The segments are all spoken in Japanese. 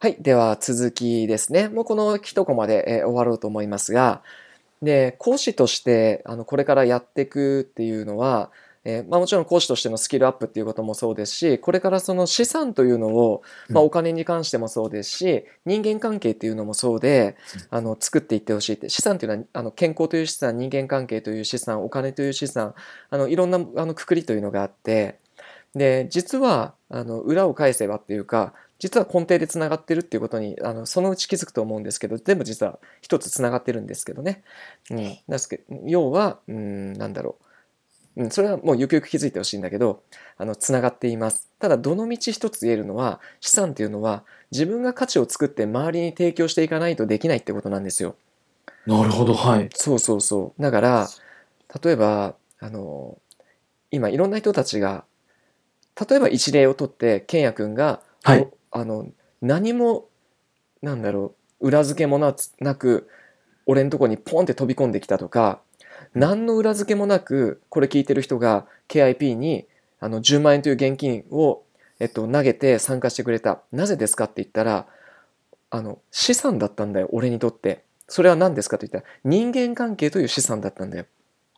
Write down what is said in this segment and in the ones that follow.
はい。では続きですね。もうこの一コマで、終わろうと思いますが、で、講師として、これからやっていくっていうのは、もちろん講師としてのスキルアップっていうこともそうですし、これからその資産というのを、 うん。 お金に関してもそうですし、人間関係っていうのもそうで、作っていってほしいって。資産っていうのは、健康という資産、人間関係という資産、お金という資産、いろんな、括りというのがあって、で、実は、裏を返せばっていうか、実は根底でつながってるっていうことに、そのうち気づくと思うんですけど、全部実は一つつながってるんですけどね。要は、なんだろう。それはもうゆくゆく気づいてほしいんだけど、つながっています。ただ、どの道一つ言えるのは、資産っていうのは、自分が価値を作って周りに提供していかないとできないってことなんですよ。 なるほど、はい。 そうそうそう。だから、例えば、今いろんな人たちが例えば一例をとって、健也くんが、 はい。 何も、裏付けもなく、俺のとこにポンって飛び込んできたとか、 うん。 何の裏付けもなく、これ聞いてる人が KIP に、10万円という現金を、投げて参加してくれた。なぜですかって言ったら、資産だったんだよ、俺にとって。それは何ですかと言ったら、人間関係という資産だったんだよ。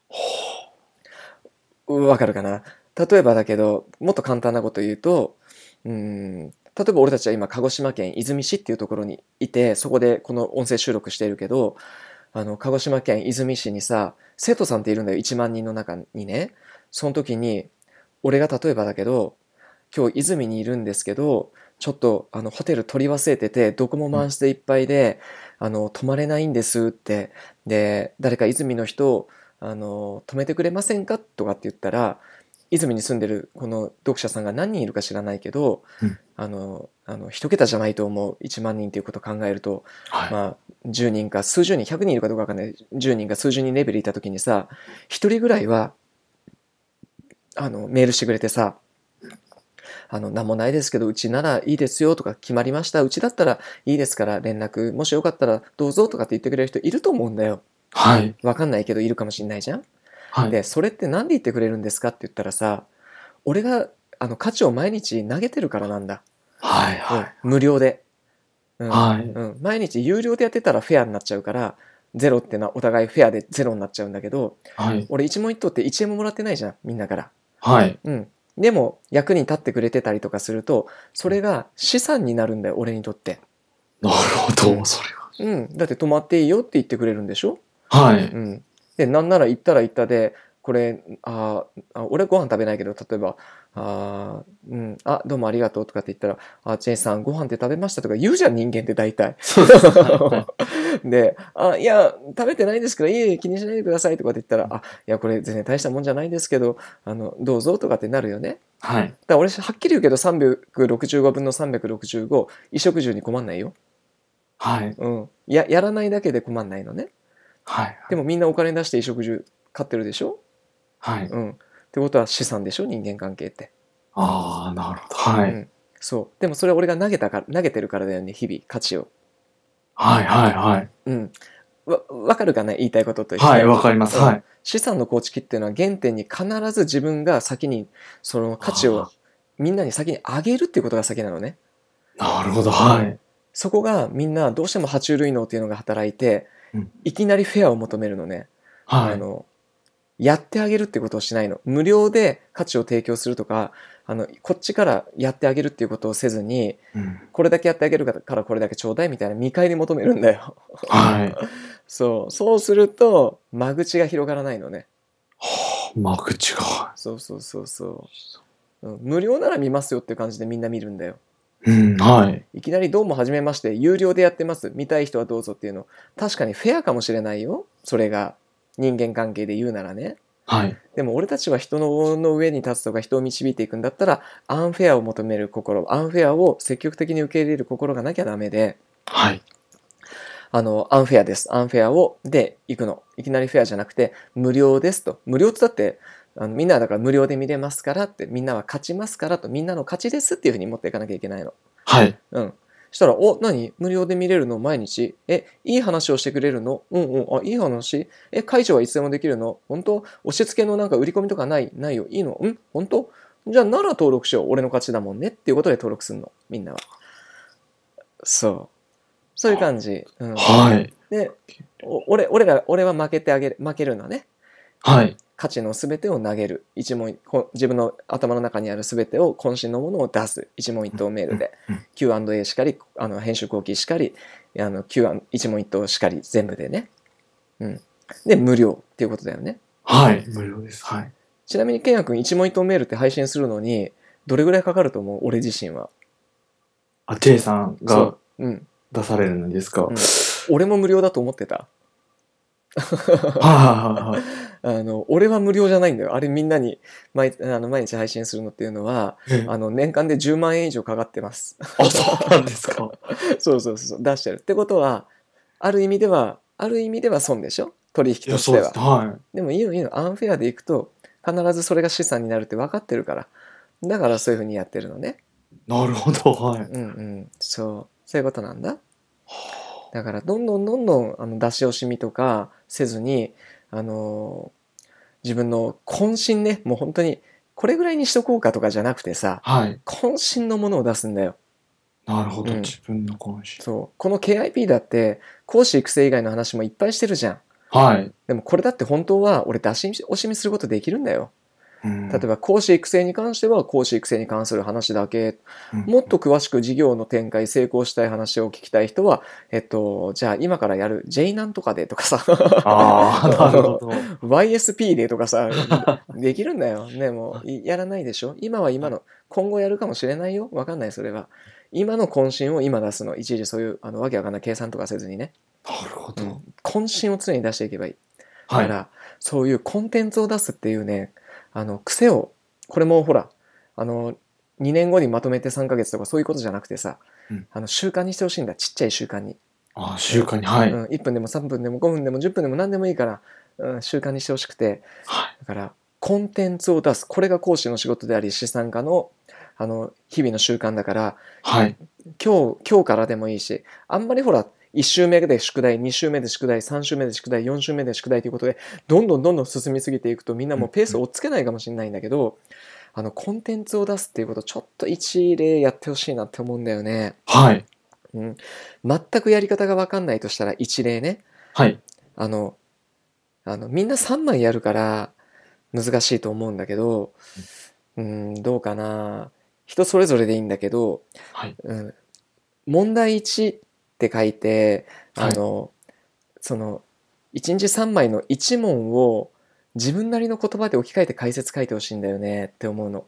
わかるかな。例えばだけど、もっと簡単なこと言うと、例えば俺たちは今、鹿児島県出水市っていうところにいて、そこでこの音声収録しているけど、鹿児島県出水市にさ、生徒さんっているんだよ、1万人の中にね。その時に、俺が例えばだけど、今日泉にいるんですけど、ちょっとホテル取り忘れてて、どこもうん。 満室でいっぱいで、泊まれないんですって。で、誰か泉の人、泊めてくれませんかとかって言ったら、泉に住んでるこの読者さんが何人いるか知らないけど、 うん。 一桁じゃないと思う。1万人っていうことを考えると、 はい。 まあ、10人か数十人、100人いるかどうかわかんない。10人か数十人レベルいた時にさ、1人ぐらいは、メールしてくれてさ、なんもないですけど、うちならいいですよとか決まりました。うちだったらいいですから連絡、もしよかったらどうぞとかって言ってくれる人いると思うんだよ。 はい。 わかんないけどいるかもしんないじゃん。 はい。 で、それってなんで言ってくれるんですかって言ったらさ、俺が価値を毎日投げてるからなんだ。 はい。 うん、 はい。 無料で。 はい。 毎日有料でやってたらフェアになっちゃうから、ゼロってのはお互いフェアでゼロになっちゃうんだけど、 はい。 俺一問一答って1円ももらってないじゃん、みんなから。 はい。 うん。でも、役に立ってくれてたりとかすると、それが資産になるんだよ、俺にとって。 なるほど、 うん。 それは。 だって泊まっていいよって言ってくれるんでしょ。 はい。 うん。で、なんなら行ったら行ったで、これ、俺ご飯食べないけど、例えば、どうもありがとうとかって言ったら、ジェイさんご飯って食べましたとか言うじゃん、人間って大体。 そうです。はい。はい。 で、いや、食べてないんですけど、いえいえ気にしないでくださいとかって言ったら、 うん。 いや、これ全然大したもんじゃないんですけど、どうぞとかってなるよね。 はい。 だから俺、はっきり言うけど、365分の365、衣食住に困んないよ。 はい。 うん。やらないだけで困んないのね。 はい。 でもみんなお金出して衣食住買ってるでしょ。 はい。 うん。ってことは資産でしょ、人間関係って。 ああ、なるほど。はい。 うん。そう。でもそれ俺が投げてるからだよね、日々、価値を。 はい。はい。はい。 うん。わかるかな、言いたいこととしはい。 て。 わかります。 うん。 はい。 資産の構築っていうのは原点に必ず自分が先に、その価値をあみんなに先に上げるっていうことが先なのね。 あ、なるほど。 うん。 はい。 そこがみんなどうしても爬虫類脳っていうのが働いて、 うん。 いきなりフェアを求めるのね。 はい。 あの、やってあげるってことをしないの。無料で価値を提供するとか、こっちからやってあげるっていうことをせずに、 うん。 これだけやってあげるからこれだけちょうだいみたいな見返り求めるんだよ。 はい。 そうすると、間口が広がらないのね。 はあ、間口が。 無料なら見ますよっていう感じでみんな見るんだよ。 うん。はい。 いきなりどうもはじめまして、有料でやってます。見たい人はどうぞっていうの。確かにフェアかもしれないよ。それが。人間関係で言うならね。 はい。 でも俺たちは人の上に立つとか人を導いていくんだったら、アンフェアを求める心、アンフェアを積極的に受け入れる心がなきゃダメで、 はい。 アンフェアです。アンフェアで行くの。いきなりフェアじゃなくて、無料ですと。無料ってだって、みんなはだから無料で見れますからって、みんなは勝ちますからと、みんなの勝ちですっていうふうに持っていかなきゃいけないの。 はい。 うん。したら、何無料で見れるの毎日いい話をしてくれるのいい話解除はいつでもできるの本当押し付けのなんか売り込みとかないよ。いいの本当じゃあなら登録しよう。俺の勝ちだもんねっていうことで登録するの。みんなは。 そういう感じ。 はい。 で、俺は負けるのね。 はい。 価値の全てを投げる。自分の頭の中にある全てを渾身のものを出す。一問一答メールで。Q&A しかり、編集後期しかり、一問一答しかり、全部でね。で、無料っていうことだよね。 はい。無料です。はい。 ちなみに、ケンヤ君一問一答メールって配信するのに、どれぐらいかかると思う？俺自身は。 J さんが出されるんですか？ 俺も無料だと思ってた。俺は無料じゃないんだよ。あれみんなに毎日配信するのっていうのは、年間で10万円以上かかってます。 あ、そうなんですか。 そう出してる。ってことは、ある意味では損でしょ？取引としては。 はい。 でもいいの。アンフェアでいくと、必ずそれが資産になるって分かってるから。だからそういうふうにやってるのね。 なるほど。はい。 そういうことなんだ。だからどんどん出し惜しみとかせずに、自分の渾身ね、もう本当にこれぐらいにしとこうかとかじゃなくてさ、渾身のものを出すんだよ。 なるほど、自分の渾身。 そう。この KIP だって講師育成以外の話もいっぱいしてるじゃん。 はい。 でもこれだって本当は俺出し惜しみすることできるんだよ。例えば講師育成に関しては講師育成に関する話だけ、もっと詳しく事業の展開成功したい話を聞きたい人はじゃあ今からやる J なんとかでとかさなるほど YSP でとかさできるんだよね。もうやらないでしょ。今は今の、今後やるかもしれないよ。わかんない。それは今の渾身を今出すの。いちいちそういうわけわかんない計算とかせずにね。 なるほど、 渾身を常に出していけばいい。だから、そういうコンテンツを出すっていうね、癖を、これもほら、2年後にまとめて3ヶ月とかそういうことじゃなくてさ、習慣にしてほしいんだ。ちっちゃい習慣に。 習慣に、はい。 1分でも3分でも5分でも10分でも何でもいいから、習慣にしてほしくて、だから、コンテンツを出す。これが講師の仕事であり、資産家の、日々の習慣だから、今日からでもいいし、あんまりほら、1週目で宿題、2週目で宿題、3週目で宿題、4週目で宿題ということで、どんどん進みすぎていくとみんなもうペースを追っつけないかもしれないんだけど、コンテンツを出すっていうことちょっと一例やってほしいなって思うんだよね。 はい。 全くやり方が分かんないとしたら一例ね。 はい。 みんな3枚やるから難しいと思うんだけど、どうかな。人それぞれでいいんだけど、問題1って書いて、その1日3枚の1問を自分なりの言葉で置き換えて解説書いてほしいんだよねって思うの。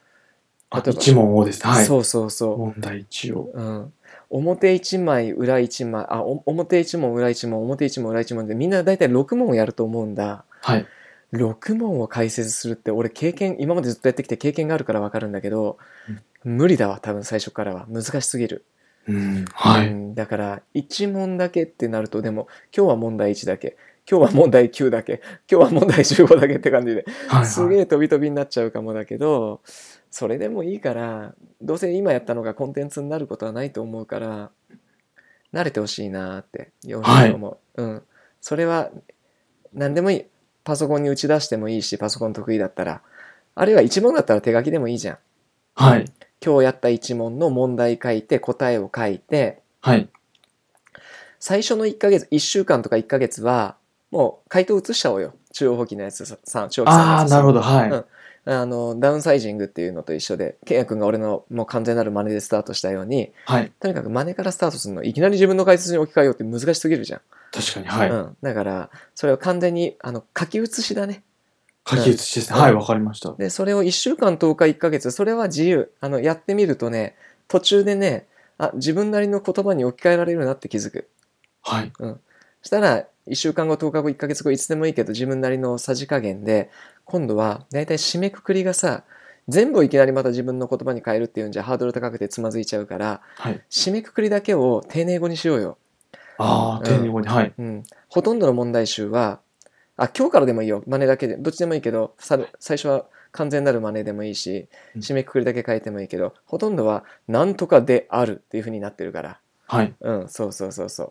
1問をですね。はい。 そう。 問題1を。 表1枚、裏1枚、表1問、裏1問、表1問、裏1問でみんな大体6問をやると思うんだ。 はい。 6問を解説するって俺今までずっとやってきて経験があるから分かるんだけど、無理だわ、多分最初からは。難しすぎる。だから1問だけってなると、でも今日は問題1だけ、今日は問題9だけ、今日は問題15だけって感じで、すげえ飛び飛びになっちゃうかもだけど、それでもいいから、どうせ今やったのがコンテンツになることはないと思うから、慣れてほしいなって思う。それは何でもいい。パソコンに打ち出してもいいし、パソコン得意だったら。あるいは1問だったら手書きでもいいじゃん。 はい。 今日やった1問の問題書いて、答えを書いて、最初の1ヶ月、1週間とか1ヶ月は、もう回答移しちゃおうよ。中央補記のやつさ、中央記さんのやつさ。 なるほど、はい。 ダウンサイジングっていうのと一緒で、ケンヤ君が俺のもう完全なる真似でスタートしたように、とにかく真似からスタートするの、いきなり自分の解説に置き換えようって難しすぎるじゃん。 確かに、はい。 だから、それを完全に書き写しだね。 書き写しですね。はい、わかりました。 で、それを1週間、10日、1ヶ月、それは自由。やってみるとね、途中でね、自分なりの言葉に置き換えられるなって気づく。 はい。 そしたら、1週間後、10日後、1ヶ月後、いつでもいいけど、自分なりのさじ加減で、今度は、だいたい締めくくりがさ、全部をいきなりまた自分の言葉に変えるっていうんじゃハードル高くてつまずいちゃうから、締めくくりだけを丁寧語にしようよ。 丁寧語に、はい。 ほとんどの問題集は、今日からでもいいよ。真似だけで。どっちでもいいけど、最初は完全なる真似でもいいし、締めくくりだけ変えてもいいけど、ほとんどは、なんとかであるっていう風になってるから。そう。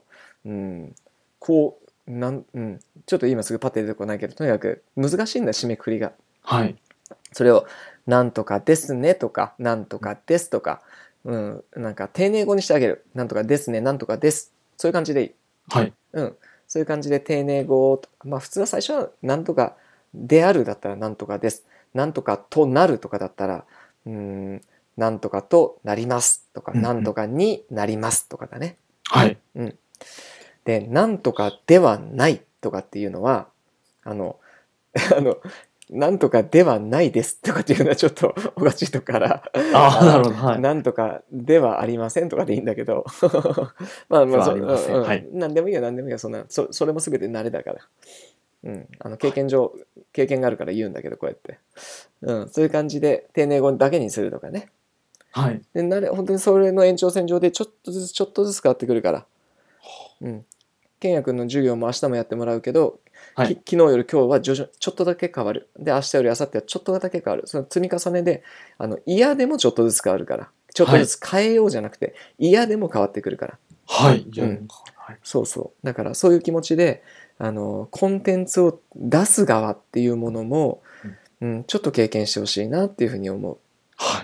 ちょっと今すぐパッて出てこないけど、とにかく難しいんだ、締めくくりが。それを、なんとかですねとか、なんとかですとか、 なんか丁寧語にしてあげる。なんとかですね、なんとかです。そういう感じでいい。 はい。 そういう感じで丁寧語と、普通は最初はなんとかであるだったらなんとかです。なんとかとなるとかだったら、なんとかとなりますとか、なんとかになりますとかだね。 はい。 で、なんとかではないとかっていうのは、あの、なんとかではないですとかっていうのはちょっとおかしいとこから、 なるほど。はい。 なんとかではありませんとかでいいんだけど、 ありません。はい。 なんでもいいよ、なんでもいいよ、それも全て慣れだから。経験があるから言うんだけど、こうやって。そういう感じで、丁寧語だけにするとかね。 はい。 で、本当にそれの延長線上でちょっとずつ変わってくるから。健也くんの授業も明日もやってもらうけど、 はい、 昨日より今日はちょっとだけ変わる。で、明日より明後日はちょっとだけ変わる。その積み重ねで、嫌でもちょっとずつ変わるから。ちょっとずつ変えようじゃなくて、嫌でも変わってくるから。 はい。 そうそう。だからそういう気持ちで、コンテンツを出す側っていうものも、ちょっと経験してほしいなっていうふうに思う。 はい。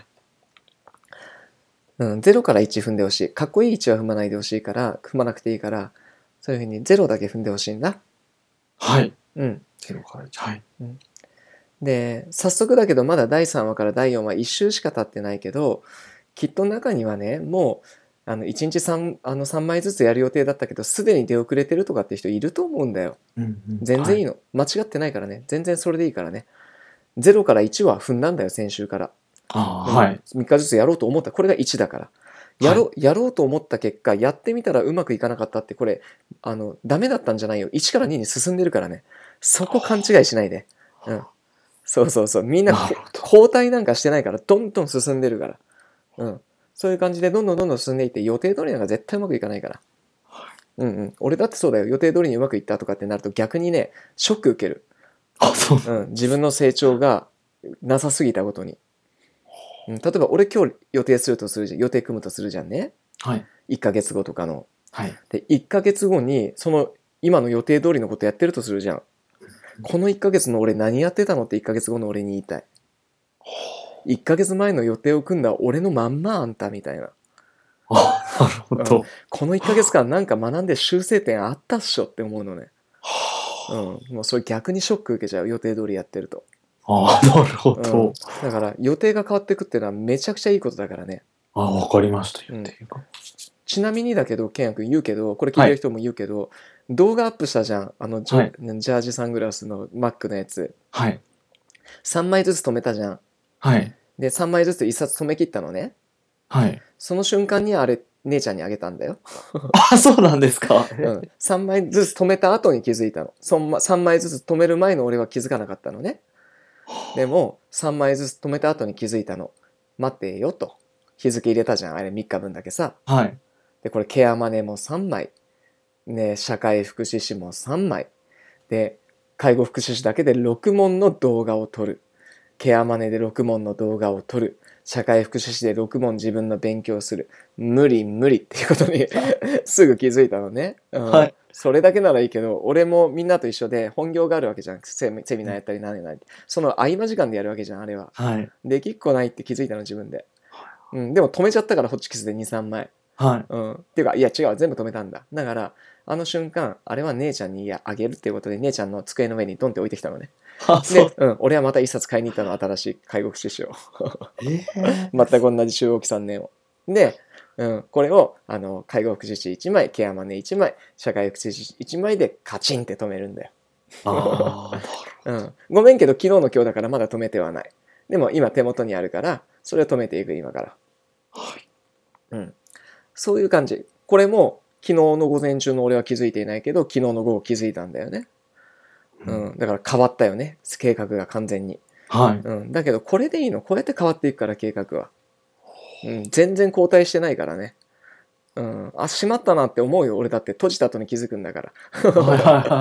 0から1踏んでほしい。かっこいい1は踏まないでほしいから、踏まなくていいから、そういうふうに0だけ踏んでほしいんだ。 はい。0から1。はい。 で、早速だけどまだ第3話から第4話1週しか経ってないけど、きっと中にはね、もう1日 3枚ずつやる予定だったけど、すでに出遅れてるとかって人いると思うんだよ。全然いいの。間違ってないからね。全然それでいいからね。0から1は踏んだんだよ、先週から。 はい。 3日ずつやろうと思った。これが1だから。やろうと思った結果、やってみたらうまくいかなかったって、これ、ダメだったんじゃないよ。1から2に進んでるからね。そこ勘違いしないで。そうそうそう。みんな交代なんかしてないから、どんどん進んでるから。そういう感じでどんどん進んでいって、予定通りなんか絶対うまくいかないから。俺だってそうだよ。予定通りにうまくいったとかってなると逆にね、ショック受ける。自分の成長がなさすぎたことに。例えば俺今日予定組むとするじゃんね。1ヶ月後とかの。で、1ヶ月後に、今の予定通りのことやってるとするじゃん。この1ヶ月の俺何やってたのって1ヶ月後の俺に言いたい。1ヶ月前の予定を組んだ俺のまんまあんたみたいな。 なるほど。 この1ヶ月間なんか学んで修正点あったっしょって思うのね。もうそれ逆にショック受けちゃう、予定通りやってると。 なるほど。 だから予定が変わっていくっていうのはめちゃくちゃいいことだからね。 わかりました。予定が。 ちなみにだけど、ケンヤ君言うけど、これ聞いてる人も言うけど、動画アップしたじゃん。ジャージサングラスのマックのやつ。3枚ずつ止めたじゃん。で、3枚ずつ1冊止め切ったのね。その瞬間にあれ、姉ちゃんにあげたんだよ。 そうなんですか。 3枚ずつ止めた後に気づいたの。3枚ずつ止める前の俺は気づかなかったのね。でも、3枚ずつ止めた後に気づいたの。待ってよと。日付入れたじゃん。あれ3日分だけさ。で、これケアマネも3枚。ね、社会福祉士も3枚。で、介護福祉士だけで6問の動画を撮る。ケアマネで6問の動画を撮る。社会福祉士で6問自分の勉強する。無理っていうことにすぐ気づいたのね。それだけならいいけど、俺もみんなと一緒で本業があるわけじゃん。セミナーやったり何やって。その合間時間でやるわけじゃん、あれは。できっこないって気づいたの、自分で。でも止めちゃったから、ホッチキスで2、3枚。っていうか、いや違う、全部止めたんだ。だから、あの瞬間、あれは姉ちゃんにあげるっていうことで、姉ちゃんの机の上にドンって置いてきたのね。で、俺はまた一冊買いに行ったの、新しい介護福祉士を。全く同じ中央期3年を。で、これを介護福祉士1枚、ケアマネ1枚、社会福祉士1枚でカチンって止めるんだよ。ごめんけど、昨日の今日だからまだ止めてはない。でも今手元にあるから、それを止めていく、今から。そういう感じ。これも昨日の午前中の俺は気づいていないけど、昨日の午後気づいたんだよね。だから変わったよね、計画が完全に。だけどこれでいいの。こうやって変わっていくから、計画は。全然後退してないからね。しまったなって思うよ。俺だって閉じた後に気づくんだから。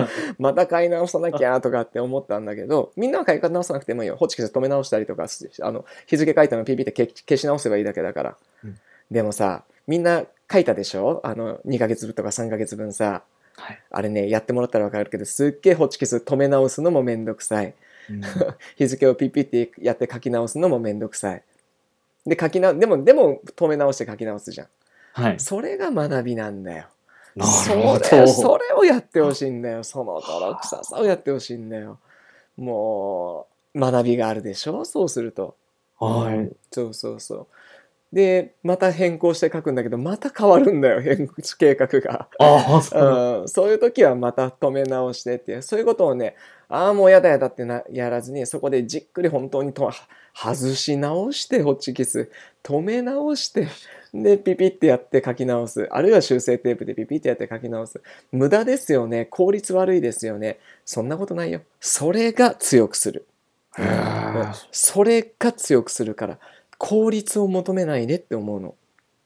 また買い直さなきゃとかって思ったんだけど、みんなは買い直さなくてもいいよ。ホチキス止め直したりとか、日付書いたのピピって消し直せばいいだけだから。でもさ、みんな書いたでしょ？2ヶ月分とか3ヶ月分さ。あれね、やってもらったらわかるけど、すっげえホチキス止め直すのもめんどくさい。日付をピッピってやって書き直すのもめんどくさい。 ででも止め直して書き直すじゃん。 はい。 それが学びなんだよ。 なるほど。 それをやってほしいんだよ。その泥臭さをやってほしいんだよ。もう学びがあるでしょ、そうすると。 はい。 そうそうそう。でまた変更して書くんだけどまた変わるんだよ、計画が。 ああ、そう。 そういう時はまた止め直してっていう、そういうことをね、ああもうやだやだってやらずに、そこでじっくり本当に外し直してホッチキス止め直して、でピピってやって書き直す、あるいは修正テープでピピってやって書き直す。無駄ですよね、効率悪いですよね。そんなことないよ。それが強くする。 へえ。 それが強くするから、効率を求めないでって思うの。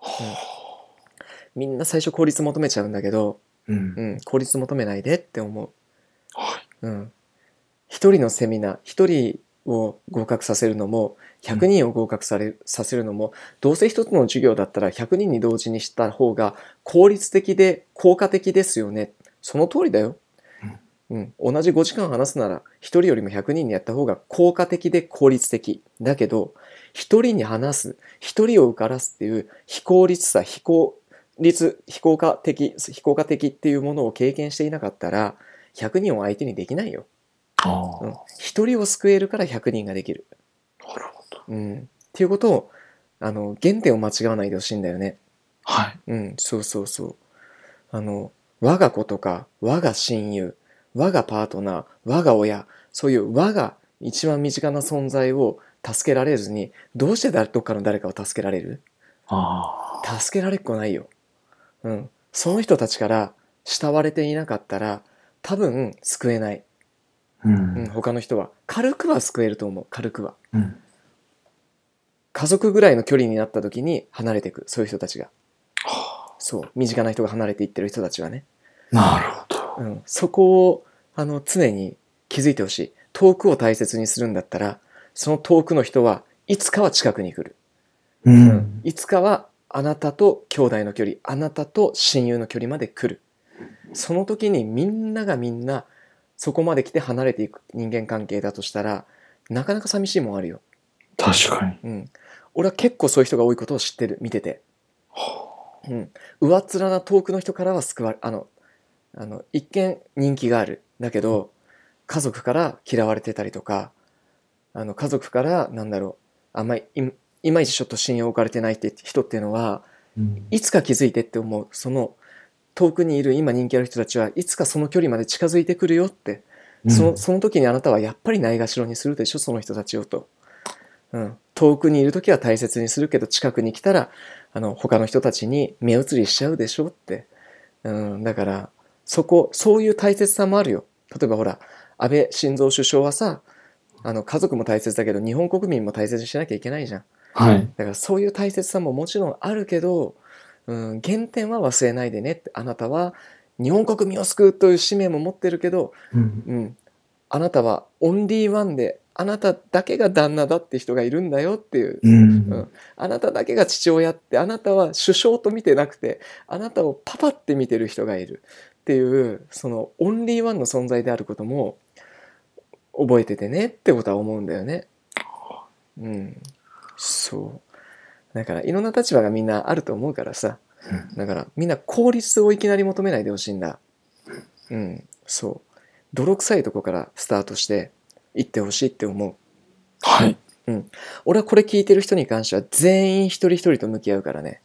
みんな最初効率求めちゃうんだけど、効率求めないでって思う。一人のセミナー、一人を合格させるのも、100人を合格させるのも、どうせ一つの授業だったら100人に同時にした方が効率的で効果的ですよね。その通りだよ。同じ5時間話すなら1人よりも100人にやった方が効果的で効率的だけど、1人に話す、1人を受からすっていう非効率さ、非効果的っていうものを経験していなかったら100人を相手にできないよ。1人を救えるから100人ができる。 なるほど。 っていうことを原点を間違わないでほしいんだよね。 はい。 そうそうそう。我が子とか我が親友、我がパートナー、我が親、そういう我が一番身近な存在を助けられずに、どうしてどっかの誰かを助けられる？助けられっこないよ。その人たちから慕われていなかったら多分救えない。他の人は軽くは救えると思う。軽くは。家族ぐらいの距離になった時に離れていく、そういう人たちが。そう、身近な人が離れていってる人たちはね。 なるほど。そこを常に気づいてほしい。遠くを大切にするんだったら、その遠くの人はいつかは近くに来る。いつかはあなたと兄弟の距離、あなたと親友の距離まで来る。その時にみんながみんなそこまで来て離れていく人間関係だとしたら、なかなか寂しいもんあるよ。 確かに。 俺は結構そういう人が多いことを知ってる、見てて。上っ面な遠くの人からは救われ、一見人気がある。だけど、家族から嫌われてたりとか、家族からあんまりいまいちちょっと信用置かれてないって人っていうのは、いつか気づいてって思う。その遠くにいる今人気ある人たちはいつかその距離まで近づいてくるよって、その時にあなたはやっぱりないがしろにするでしょ、その人たちをと。遠くにいる時は大切にするけど、近くに来たら他の人たちに目移りしちゃうでしょって。だからそういう大切さもあるよ。例えばほら、安倍晋三首相はさ、家族も大切だけど日本国民も大切にしなきゃいけないじゃん。だからそういう大切さももちろんあるけど、原点は忘れないでねって。あなたは日本国民を救うという使命も持ってるけど、あなたはオンリーワンで、あなただけが旦那だって人がいるんだよっていう、あなただけが父親って、あなたは首相と見てなくて、あなたをパパって見てる人がいるっていう、そのオンリーワンの存在であることも覚えててねってことは思うんだよね。そうだからいろんな立場がみんなあると思うからさ、だからみんな効率をいきなり求めないでほしいんだ。そう泥臭いとこからスタートしていってほしいって思う。俺はこれ聞いてる人に関しては全員一人一人と向き合うからね。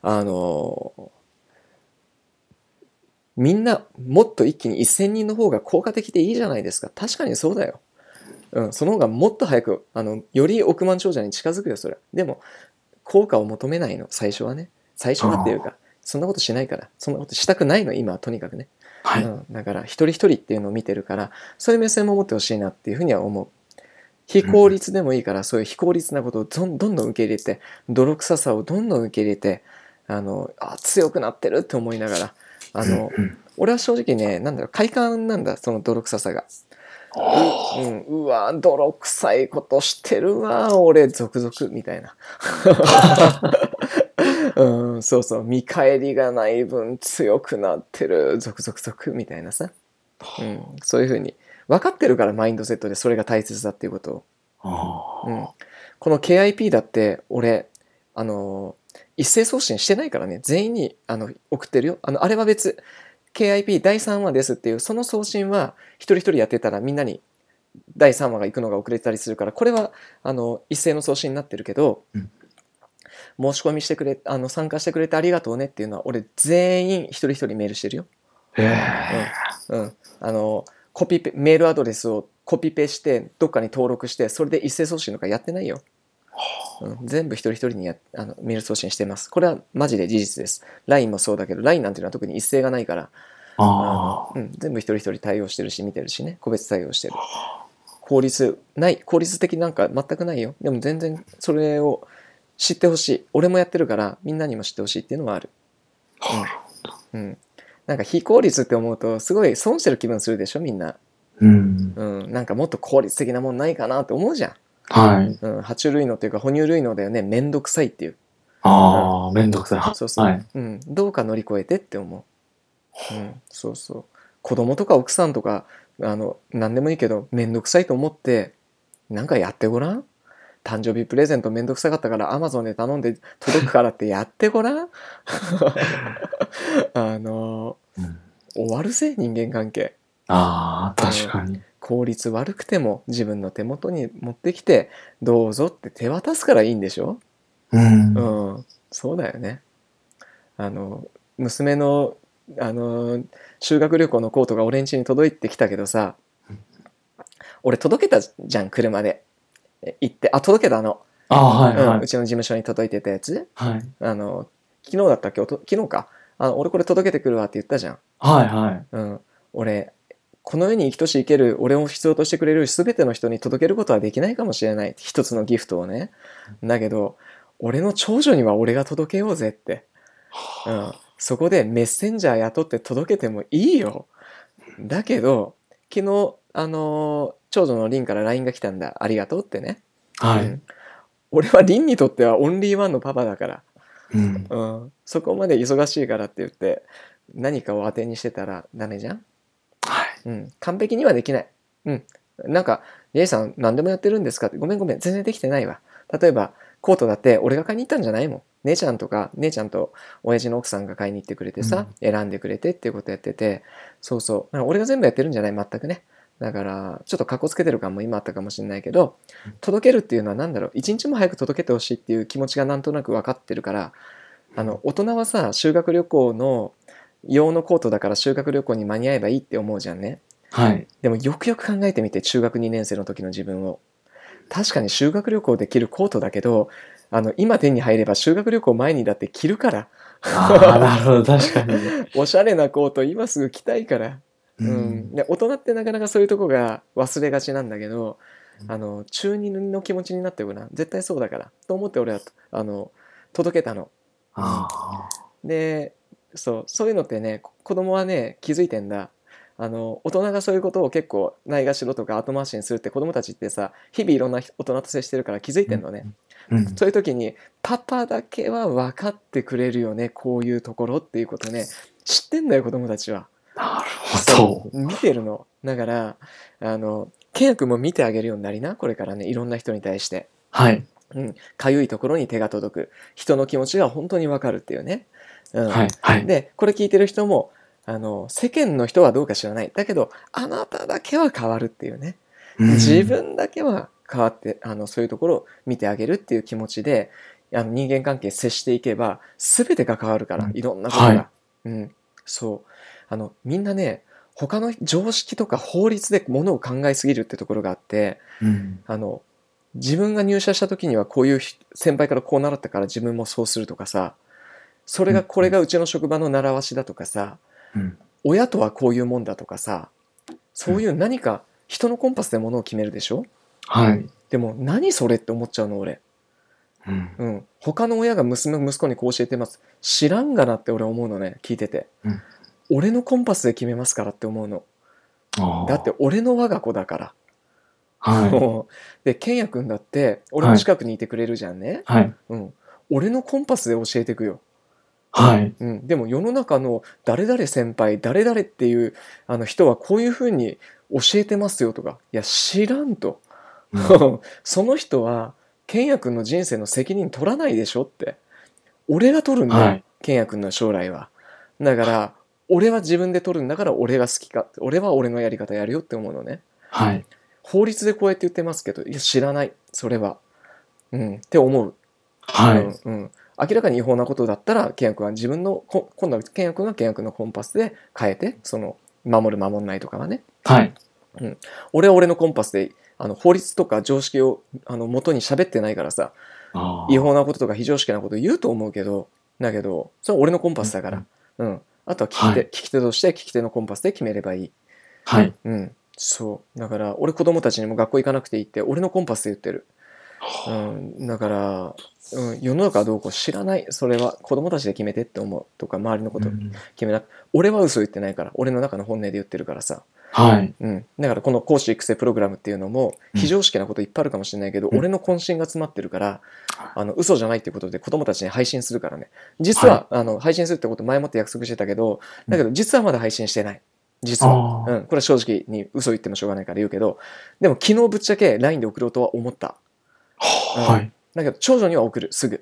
みんなもっと一気に1000人の方が効果的でいいじゃないですか。確かにそうだよ。その方がもっと早くより億万長者に近づくよ、それ。でも効果を求めないの、最初はね。最初はっていうか、そんなことしないから、そんなことしたくないの、今はとにかくね。だから一人一人っていうのを見てるから、そういう目線も持ってほしいなっていうふうには思う。非効率でもいいから、そういう非効率なことをどんどん受け入れて、泥臭さをどんどん受け入れて、強くなってるって思いながら、俺は正直ね、快感なんだ、その泥臭さが。うわ泥臭いことしてるわ俺、続々みたいな。そうそう、見返りがない分強くなってる、続々みたいなさ。そういう風に分かってるから、マインドセットでそれが大切だっていうことを。この KIP だって俺一斉送信してないからね。全員に送ってるよ。あれは別。KIP 第3話ですっていう、その送信は一人一人やってたらみんなに第3話が行くのが遅れてたりするから、これは一斉の送信になってるけど、申し込みしてくれ、参加してくれてありがとうねっていうのは、俺全員一人一人メールしてるよ。メールアドレスをコピペしてどっかに登録して、それで一斉送信とかやってないよ。全部一人一人にメール送信してます。これはマジで事実です。LINE もそうだけど、LINE なんていうのは特に一斉がないから、全部一人一人対応してるし見てるしね、個別対応してる。効率的なんか全くないよ。でも全然それを知ってほしい。俺もやってるからみんなにも知ってほしいっていうのはある。なんか非効率って思うとすごい損してる気分するでしょ、みんな。なんかもっと効率的なもんないかなって思うじゃん。爬虫類のっていうか哺乳類のだよね。めんどくさいっていう。 めんどくさい。 そうそう。どうか乗り越えてって思う。そうそう。子供とか奥さんとか何でもいいけどめんどくさいと思ってなんかやってごらん。誕生日プレゼントめんどくさかったから Amazon で頼んで届くからってやってごらん。終わるぜ、人間関係。 確かに。 効率悪くても自分の手元に持ってきてどうぞって手渡すからいいんでしょ。そうだよね。娘の修学旅行のコートが俺ん家に届いてきたけどさ、俺届けたじゃん、車で行って。届けたの。うちの事務所に届いてたやつ。昨日だったっけ、昨日か。俺これ届けてくるわって言ったじゃん。俺この世に生きとし生ける俺を必要としてくれる全ての人に届けることはできないかもしれない、一つのギフトをね。だけど俺の長女には俺が届けようぜって、そこでメッセンジャー雇って届けてもいいよ。だけど昨日長女のリンから LINE が来たんだ。ありがとうってね。俺はリンにとってはオンリーワンのパパだから、そこまで忙しいからって言って何かを当てにしてたらダメじゃん。完璧にはできない。なんかリエさん何でもやってるんですかって。ごめん全然できてないわ。例えばコートだって俺が買いに行ったんじゃないもん。姉ちゃんと親父の奥さんが買いに行ってくれてさ、選んでくれてっていうことやってて、そうそう、俺が全部やってるんじゃない、全くね。だからちょっとカッコつけてる感も今あったかもしれないけど、届けるっていうのは何だろう、一日も早く届けてほしいっていう気持ちがなんとなく分かってるから、大人はさ、修学旅行の用のコートだから修学旅行に間に合えばいいって思うじゃんね。でもよくよく考えてみて、中学2年生の時の自分を。確かに修学旅行で着るコートだけど、今手に入れば修学旅行前にだって着るから。 なるほど、確かに。 おしゃれなコート今すぐ着たいから。で大人ってなかなかそういうとこが忘れがちなんだけど、中二の気持ちになってごらん。絶対そうだからと思って俺は届けたの。でそういうのってね、子供はね気づいてんだ。大人がそういうことを結構ないがしろとか後回しにするって、子供たちってさ、日々いろんな大人と接してるから気づいてんのね。そういう時にパパだけは分かってくれるよね、こういうところっていうことね、知ってんだよ子供たちは。 なるほど。 見てるの。だからケンヤ君も見てあげるようになりな、これからね、いろんな人に対して。かゆいところに手が届く、人の気持ちが本当に分かるっていうね。でこれ聞いてる人も世間の人はどうか知らない。だけどあなただけは変わるっていうね。自分だけは変わってそういうところを見てあげるっていう気持ちで人間関係接していけば全てが変わるから、いろんなことが。そうみんなね、他の常識とか法律でものを考えすぎるってところがあって、自分が入社した時にはこういう先輩からこう習ったから自分もそうするとかさ、これがうちの職場の習わしだとかさ、親とはこういうもんだとかさ、そういう何か人のコンパスでものを決めるでしょ。でも何それって思っちゃうの俺。他の親が息子にこう教えてます、知らんがなって俺思うのね、聞いてて。俺のコンパスで決めますからって思うの。だって俺の我が子だから。でケンヤ君だって俺の近くにいてくれるじゃんね。俺のコンパスで教えてくよ。でも世の中の誰々先輩誰々っていう人はこういうふうに教えてますよとか、いや知らんと。その人は健也君の人生の責任取らないでしょって。俺が取るんだよ、 はい。 健也君の将来は。だから俺は自分で取るんだから、俺が好きか、俺は俺のやり方やるよって思うのね。 はい。 法律でこうやって言ってますけど、いや知らない、それは。って思う。 はい。 明らかに違法なことだったら、ケンヤ君は自分の、今度はケンヤ君がケンヤ君のコンパスで変えて、守る守んないとかはね。 はい。 俺は俺のコンパスで、法律とか常識を元に喋ってないからさ、違法なこととか非常識なこと言うと思うけど、だけど、それは俺のコンパスだから。あとは聞き手として聞き手のコンパスで決めればいい。 はい。 そう。だから、俺子供たちにも学校行かなくていいって、俺のコンパスで言ってる。だから、世の中はどうこう知らない。それは子供たちで決めてって思うとか、周りのこと決めなく、俺は嘘言ってないから、俺の中の本音で言ってるからさ。 はい。 だからこの講師育成プログラムっていうのも非常識なこといっぱいあるかもしれないけど、俺の渾身が詰まってるから、嘘じゃないっていうことで子供たちに配信するからね。実は、配信するってこと前もって約束してたけど、だけど実はまだ配信してない。実は。これは正直に嘘言ってもしょうがないから言うけど、でも昨日ぶっちゃけ LINE で送ろうとは思った。 はい。 だけど長女には送る、すぐ。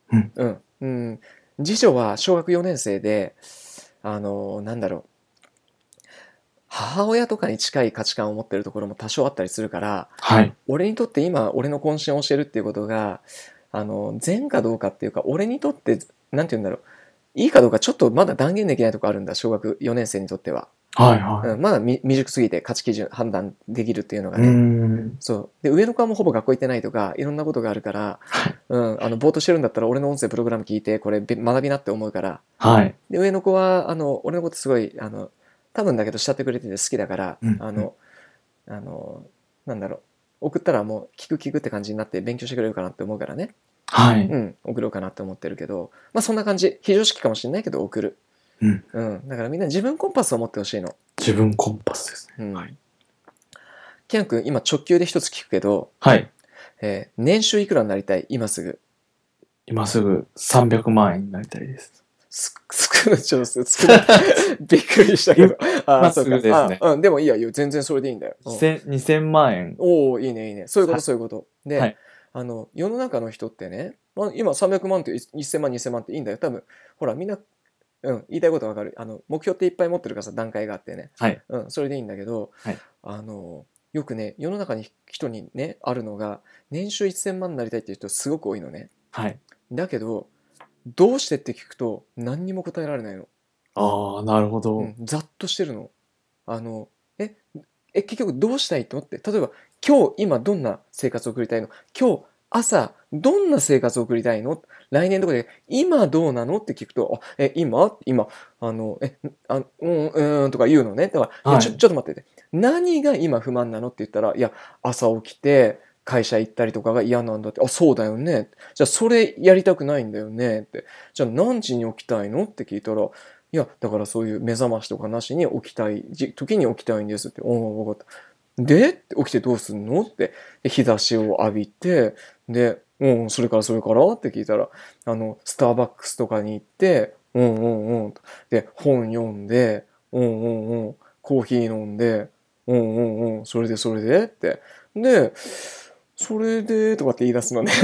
次女は小学4年生で、なんだろう。母親とかに近い価値観を持ってるところも多少あったりするから、俺にとって今俺の渾身を教えるっていうことが善かどうかっていうか、俺にとってなんて言うんだろう、いいかどうかちょっとまだ断言できないとこあるんだ、小学4年生にとっては。まだ未熟すぎて価値基準判断できるっていうのがね。そうで、上の子はもうほぼ学校行ってないとかいろんなことがあるから、ぼーっとしてるんだったら俺の音声プログラム聞いてこれ学びなって思うから、で上の子は俺のことすごい多分だけど慕ってくれてて好きだから、なんだろう、送ったらもう聞くって感じになって勉強してくれるかなって思うからね。送ろうかなって思ってるけど、まあそんな感じ。非常識かもしれないけど送る。だからみんな自分コンパスを持ってほしいの。 自分コンパスですね。 ケン君今直球で一つ聞くけど、年収いくらになりたい？今すぐ。 今すぐ300万円になりたいです。 少ないびっくりしたけど。 そうですね。 でもいいや、全然それでいいんだよ。 2000万円。 おお、いいねいいね。そういうことそういうこと。で、世の中の人ってね、今300万って1000万2000万っていいんだよ。多分ほらみんな言いたいことわかる。目標っていっぱい持ってるからさ、段階があってね。それでいいんだけど、よくね、世の中に人にねあるのが、年収1000万になりたいっていう人すごく多いのね。だけどどうしてって聞くと何にも答えられないの。 なるほど。 ざっとしてるの。結局どうしたいと思って、例えば今どんな生活を送りたいの？今日朝どんな生活を送りたいの？来年とかで今どうなのって聞くと、今とか言うのね。だから、ちょっと待ってて。何が今不満なのって言ったら、いや、朝起きて会社行ったりとかが嫌なんだって。そうだよね。じゃあそれやりたくないんだよねって。じゃあ何時に起きたいのって聞いたら、いや、だからそういう目覚ましとかなしに起きたい時に起きたいんですって。分かった。で起きてどうすんのって。日差しを浴びて、で、それからって聞いたら、スターバックスとかに行って、で、本読んで、コーヒー飲んで、それでって。で、それでとかって言い出すのね。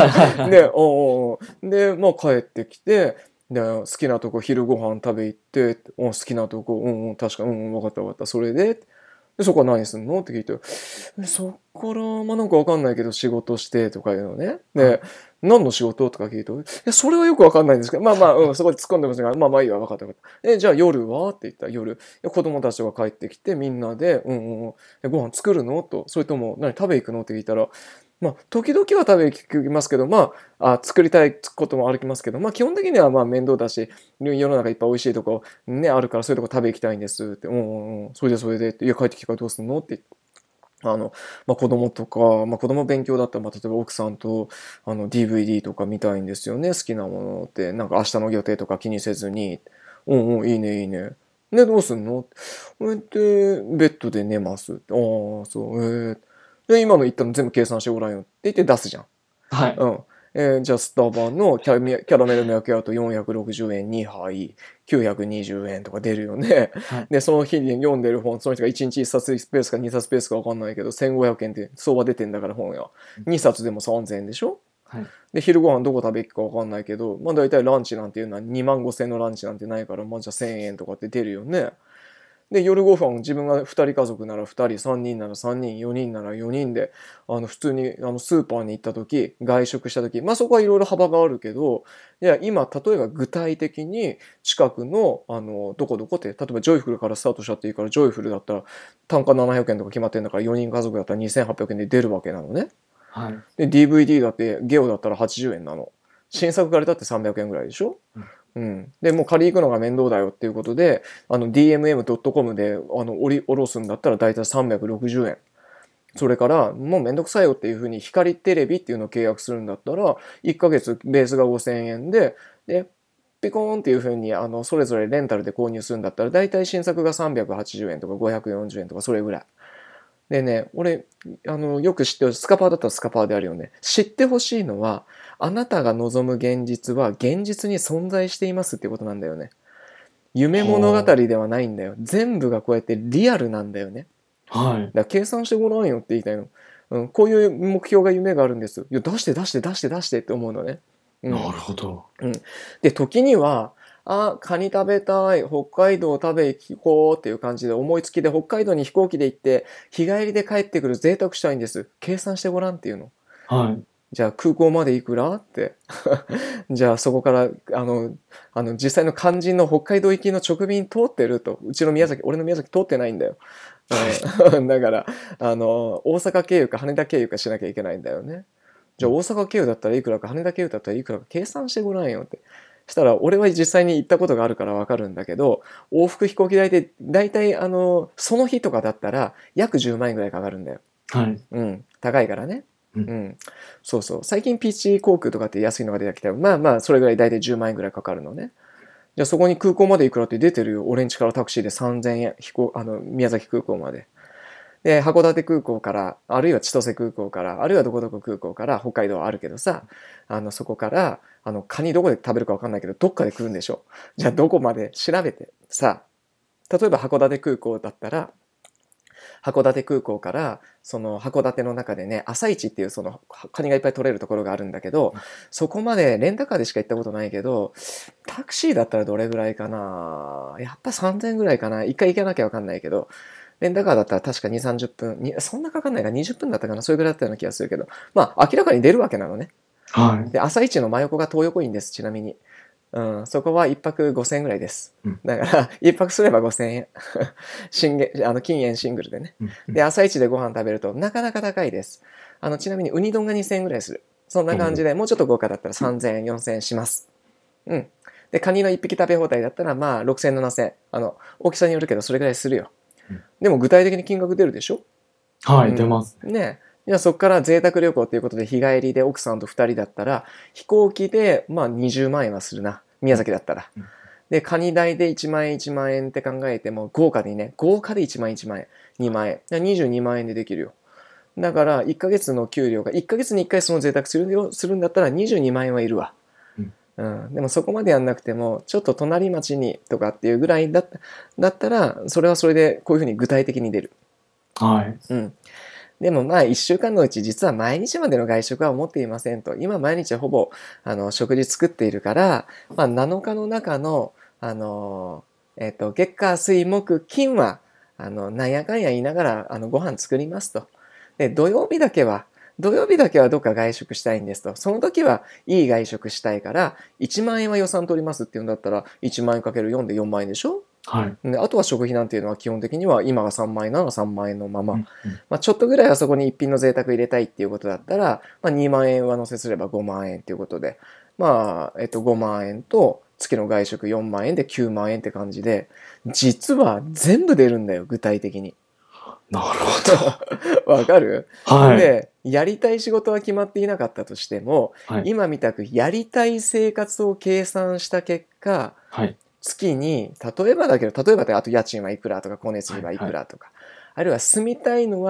で、まあ帰ってきて、で、好きなとこ昼ご飯食べ行って、好きなとこ、確か、分かった、それで、そこは何すんのって聞いて、そっから、なんかわかんないけど仕事してとか言うのね。で、何の仕事とか聞いて、それはよくわかんないんですけど、そこで突っ込んでますが、いいわ、分かった。じゃあ夜はって言ったら夜、子供たちが帰ってきてみんなで、ご飯作るのと、それとも食べ行くのって聞いたら、時々は食べ行きますけど、作りたいことも歩きますけど、基本的には面倒だし、世の中いっぱい美味しいとこね、あるからそういうとこ食べ行きたいんですって、それでって、いや帰ってきてからどうすんのって言って。子供とか、子供勉強だったら、例えば奥さんとDVD とか見たいんですよね。好きなものって、なんか明日の予定とか気にせずに、いいねいいね。で、どうすんの？こうやってベッドで寝ますって。そう、で、今の言ったの全部計算してごらんよって言って出すじゃん。 じゃあスタバのキャラメルマキアート460円2杯920円とか出るよね。 はい。 で、その日に読んでる本、その人が1日1冊スペースか2冊スペースか分かんないけど、1500円って相場出てんだから本や。2冊でも3000円でしょ。 はい。 で、昼ご飯どこ食べ行くか分かんないけど、まあ大体ランチなんていうのは2万5千円のランチなんてないから、まあじゃあ1000円とかって出るよね。で、夜ご飯、自分が2人家族なら2人、3人なら3人、4人なら4人で、普通にスーパーに行った時、外食した時、まあそこはいろいろ幅があるけど、いや、今、例えば具体的に近くの、どこどこって、例えばジョイフルからスタートしちゃっていいから、ジョイフルだったら単価700円とか決まってんだから、4人家族だったら2800円で出るわけなのね。 はい。 で、DVD だって、ゲオだったら80円なの。新作借りたって300円ぐらいでしょ。うん。で、もう借り行くのが面倒だよっていうことで、DMM.com で、下ろすんだったら大体360円。それから、もうめんどくさいよっていうふうに、光テレビっていうのを契約するんだったら、1ヶ月ベースが5000円で、で、ピコーンっていうふうに、それぞれレンタルで購入するんだったら、大体新作が380円とか540円とか、それぐらい。でね、俺、よく知ってる、スカパーだったらスカパーであるよね。知ってほしいのは、あなたが望む現実は現実に存在していますっていうことなんだよね。夢物語ではないんだよ。全部がこうやってリアルなんだよね。 はい。 だから計算してごらんよって言いたいの。こういう目標が夢があるんです。いや、出して出して出して出してって思うのね。 なるほど。 で、時には、カニ食べたい、北海道食べ行こうっていう感じで思いつきで北海道に飛行機で行って日帰りで帰ってくる贅沢したいんです。計算してごらんっていうの。 はい。 じゃあ空港までいくらって。じゃあそこから、実際の肝心の北海道行きの直便通ってると。うちの宮崎、俺の宮崎通ってないんだよ。だから、大阪経由か羽田経由かしなきゃいけないんだよね。じゃあ大阪経由だったらいくらか、羽田経由だったらいくらか計算してごらんよって。したら、俺は実際に行ったことがあるからわかるんだけど、往復飛行機代で、だいたいその日とかだったら、約10万円ぐらいかかるんだよ。 はい。 高いからね。 うんそうそう。最近ピーチ航空とかって安いのが出てきたよ。まあまあ、それぐらいだいたい10万円ぐらいかかるのね。じゃあそこに空港までいくらって出てるよ。俺ん家からタクシーで3000円。宮崎空港まで。で、函館空港から、あるいは千歳空港から、あるいはどこどこ空港から、北海道はあるけどさ、そこから、カニどこで食べるかわかんないけど、どっかで来るんでしょ。じゃあどこまで調べて、さ、例えば函館空港だったら、函館空港から、その函館の中でね、朝市っていうそのカニがいっぱい取れるところがあるんだけど、そこまでレンタカーでしか行ったことないけど、タクシーだったらどれぐらいかな。やっぱ3000円ぐらいかな。一回行けなきゃわかんないけど、レンタカーだったら確か2、30分、そんなかかんないか20分だったかな。それぐらいだったような気がするけど、まあ明らかに出るわけなのね。 はい。 で、朝市の真横が東横インです、ちなみに。そこは一泊5000円ぐらいです。だから、一泊すれば5000円。禁煙シングルでね。で、朝一でご飯食べるとなかなか高いです。ちなみにウニ丼が2000円ぐらいする。そんな感じで、もうちょっと豪華だったら3000円、4000円します。で、カニの一匹食べ放題だったら、まあ、6000円、7000円。大きさによるけど、それぐらいするよ。でも具体的に金額出るでしょ。 はい、出ます。 ね。じゃあそこから贅沢旅行ということで日帰りで奥さんと2人だったら飛行機でまあ20万円はするな。宮崎だったら。で、カニ代で1万円1万円って考えても豪華でね、豪華で1万円1万円、2万円。22万円でできるよ。だから1ヶ月の給料が1ヶ月に1回その贅沢するんだったら22万円はいるわ。でもそこまでやんなくてもちょっと隣町にとかっていうぐらいだったらそれはそれでこういうふうに具体的に出る。 はい。 でもまあ1週間のうち実は毎日までの外食は思っていませんと。今毎日ほぼ食事作っているから、まあ、7日の中の月火水木金はなんやかんや言いながらご飯作りますと。で土曜日だけはどっか外食したいんですと。その時はいい外食したいから1万円は予算取りますっていうんだったら1万円かける4で4万円でしょ。 はい。 であとは食費なんていうのは基本的には今が3万円なら3万円のまま、まあ、ちょっとぐらいはそこに一品の贅沢入れたいっていうことだったら、まあ、2万円上乗せすれば5万円っていうことで、まあ5万円と月の外食4万円で9万円って感じで実は全部出るんだよ具体的に。 なるほど。わかる？ はい。 でやりたい仕事は決まっていなかったとしても、 はい、 今みたくやりたい生活を計算した結果、 はい、 月に例えばであと家賃はいくらとか光熱費はいくらとか、あるいは住みたいのは